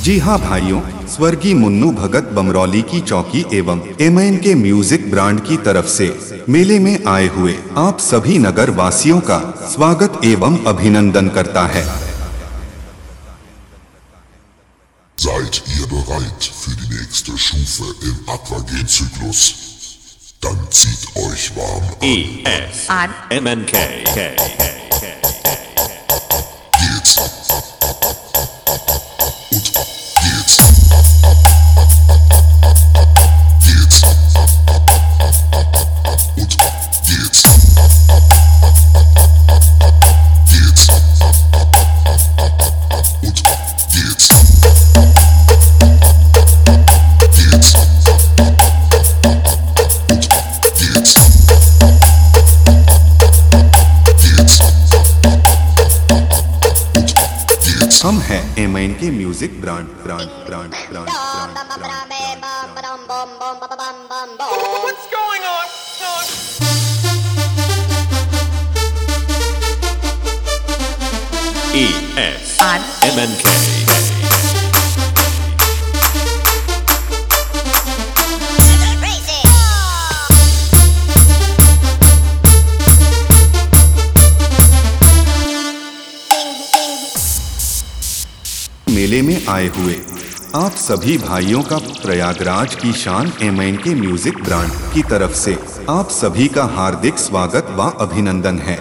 जी हाँ भाइयों, स्वर्गीय मुन्नू भगत बमरौली की चौकी एवं एमएन के म्यूजिक ब्रांड की तरफ से मेले में आए हुए आप सभी नगर वासियों का स्वागत एवं अभिनंदन करता है। Seid ihr bereit für die nächste Stufe im Aquagen-Zyklus? Dann zieht euch warm an. ESMNK. Geht's. Und geht's. Geht's. Und geht's. Geht's. Und geht's. Geht's. Und geht's. Geht's. Und geht's. हम हैं एमएन के music brand. What's going on? ESMNK. मेले में आए हुए आप सभी भाइयों का प्रयागराज की शान एमएन के म्यूजिक ब्रांड की तरफ से आप सभी का हार्दिक स्वागत व अभिनंदन है।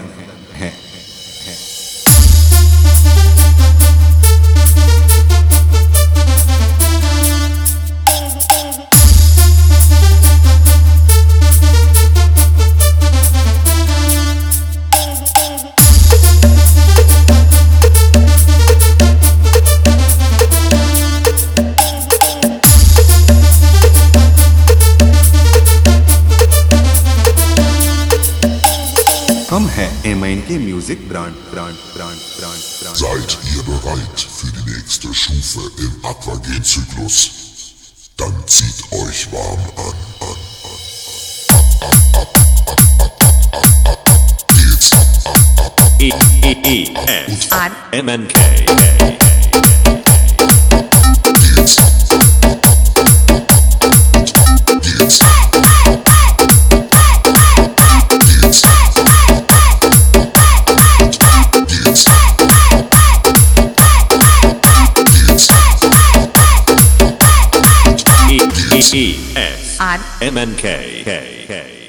हम हैं एमएन के music brand. Seid ihr bereit für die nächste Stufe im Aquagen-Zyklus? Dann zieht euch warm an. Geht's. ESMNK. Geht's. Und geht's. Geht's. Geht's. Geht's. ESMNK.